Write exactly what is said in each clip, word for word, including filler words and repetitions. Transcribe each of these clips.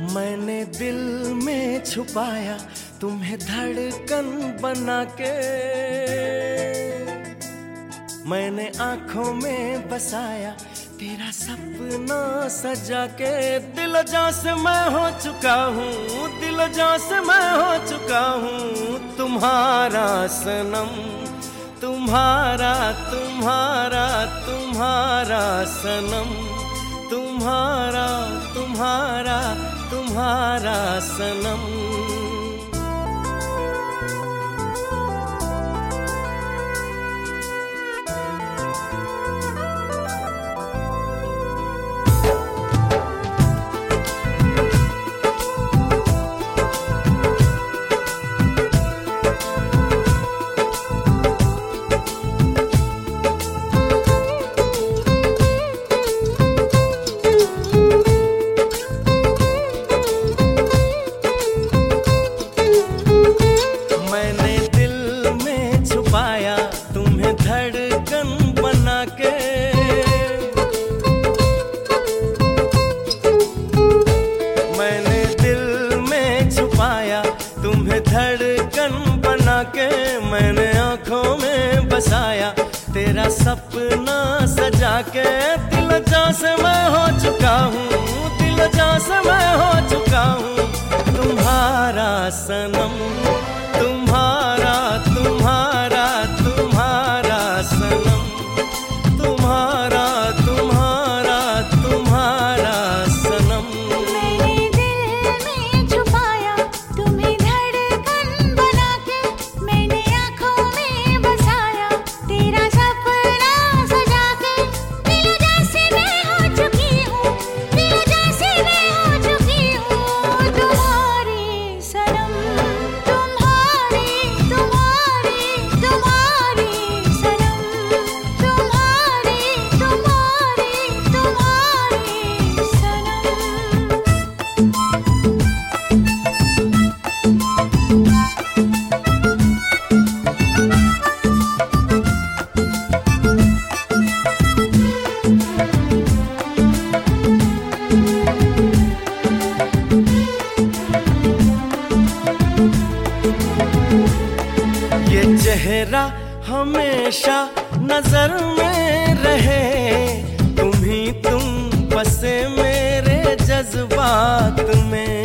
मैंने दिल में छुपाया तुम्हें धड़कन बना के, मैंने आंखों में बसाया तेरा सपना सजा के। दिल जान से मैं हो चुका हूँ, दिल जान से मैं हो चुका हूँ तुम्हारा सनम, तुम्हारा तुम्हारा तुम्हारा सनम, तुम्हारा तुम्हारा तुम्हारा सनम। धड़कन बना के मैंने आंखों में बसाया तेरा सपना सजा के। दिल जान से मैं हो चुका हूँ, दिल जान से मैं हो चुका हूँ तुम्हारा सनम, तुम्हारा तुम्हारा तुम्हारा सनम, तुम्हारा तुम्हारा तुम्हारा सनम। ये चेहरा हमेशा नजर में रहे, तुम ही तुम बसे मेरे जज्बात में।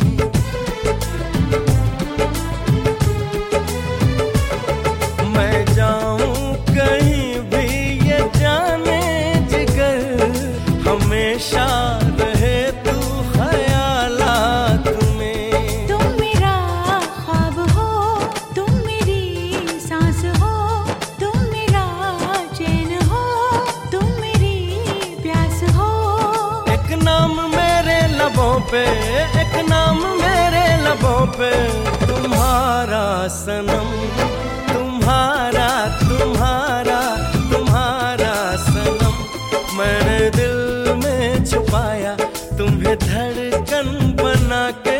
मैं जाऊं कहीं भी ये जाने जिगर, हमेशा रहे तू ख्यालात में। तुम मेरा ख्वाब हो, तुम मेरी सांस हो, तुम मेरा चैन हो, तुम मेरी प्यास हो। एक नाम मेरे लबों पे, एक नाम मेरे लबों पे तुम्हारा सनम, तुम्हारा तुम्हारा तुम्हारा सनम। मैंने दिल में छुपाया तुम्हें धड़कन बना के।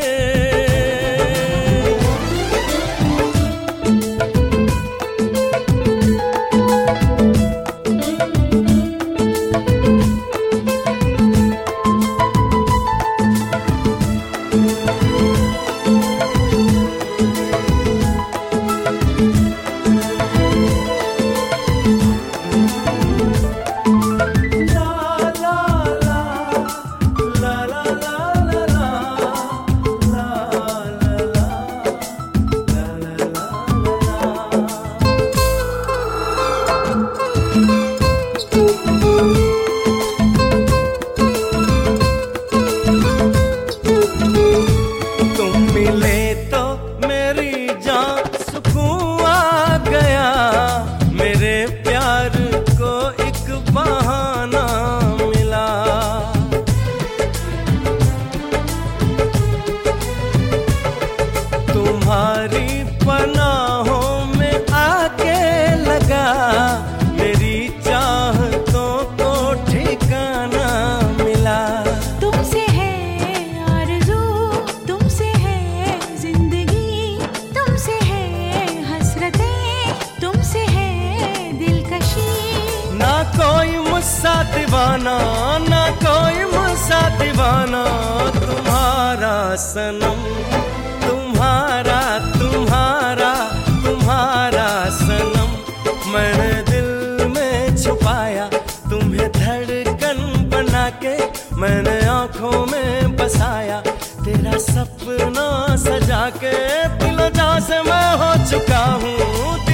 तुम्हारी पनाहों में आके लगा मेरी चाहतों को ठिकाना मिला। तुमसे है आरज़ू, तुमसे है जिंदगी, तुमसे है हसरतें, तुमसे है दिलकशी। ना कोई मुझसा दीवाना, ना कोई मुझसा दीवाना तुम्हारा सनम, तुम्हारा तुम्हारा तुम्हारा सनम। मैंने दिल में छुपाया तुम्हें धड़कन बना के, मैंने आंखों में बसाया तेरा सपना सजा के। दिलो जान से मैं हो चुका हूँ